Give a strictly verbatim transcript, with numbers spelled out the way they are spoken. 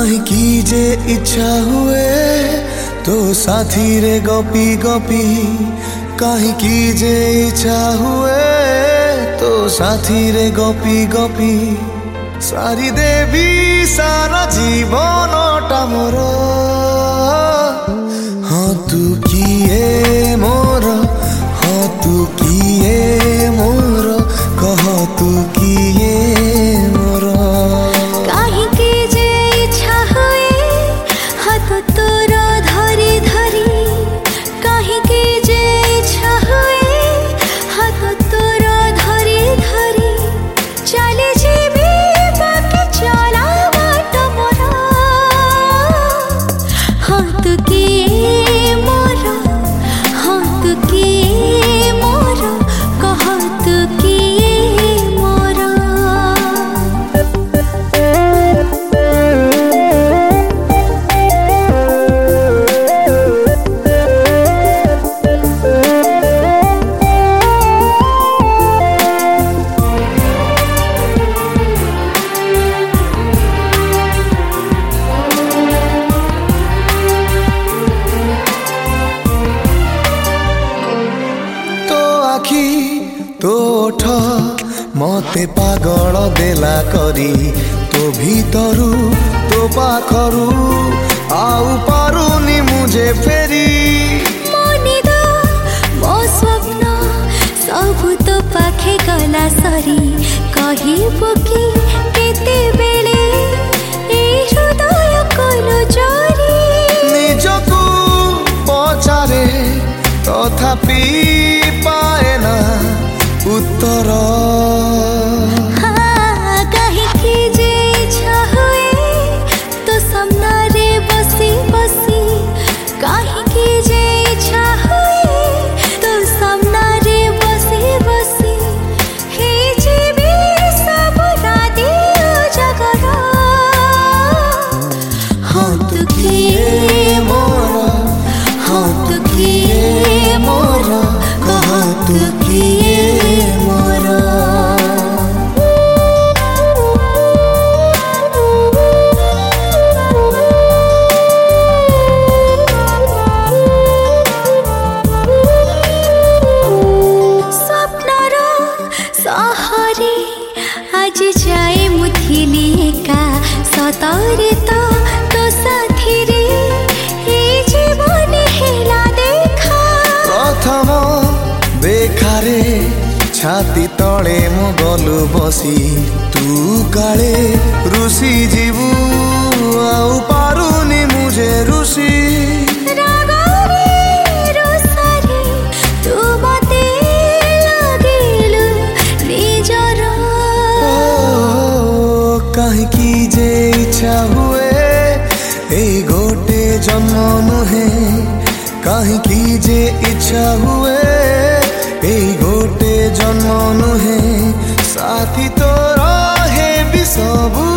कहीं जे इच्छा हुए तो साथी रे गपी गपी, कहीं जे इच्छा हुए तो साथी रे गपी गपी, सारी देवी सारा जीवनटा मोर। हाँ तू किए मोर, हाँ तू किए मोर, कह तू किए मोर। कहीं के जे इच्छा हुए हाथ तोर धरी धरी, कहीं के जे इच्छा हुए हाथ तोर धरी धरी, चले जीवी बाकी चला बाट मोर। हाँ तू किए मोर, हाँ तू किए मोर, कह तू किए मोर। तो ओठ मते पागल देला करी, तो भीतरू तो पाखरू आउ पारुनी मुझे फेरी। मनिदा मो स्वप्न सबु तो पाखे गला सरी, कहिबो कि केते बेले ए हृदय कलो चोरी। निजकू पचारे तथापि पाए ना उत्तर। हाँ कहीं की जे इच्छा हुए तो सामना रे बसी बसी, कहीं की जे इच्छा हुए तो सामना रे बसी बसी, हे जीवी सब राधी उजागर। हाँ तू किए मोर, हाँ तू किए मोर, कह तू किए मोर। स्वप्नर सहरे आज जाए मुथिली एका, सतरे तो तो साथी रे हे जीवन हेला देखा। प्रथम देखारे छाती तले मो गलु बसी, तू काले रुसी जीवु आउ पारुनी मुझे रुसी। रागरे रोसारे तू मते लागिलु निजर। कहीं की जे इच्छा हुए ए गोटे जन्म नुहे, कहीं की जे इच्छा हुए ए गोटे जन्म नुहे, साथी तो रहे भी सबु